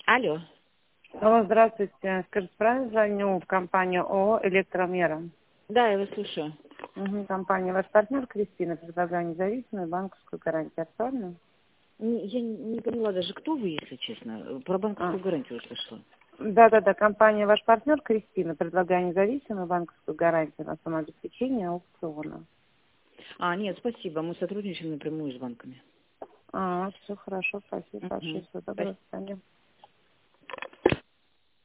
Алло. Алло, здравствуйте. Скажите, правильно звоню в компанию ООО «Электромера»? Да, я вас слушаю. Компания «Ваш партнер» Кристина предлагаю независимую банковскую гарантию. Актуально? Я не поняла даже, кто вы, если честно. Про банковскую гарантию услышала. Да, компания «Ваш партнер» Кристина предлагаю независимую банковскую гарантию на самообеспечение аукциона. Нет, спасибо. Мы сотрудничаем напрямую с банками. Все хорошо, спасибо большое. Всего доброго, до свидания.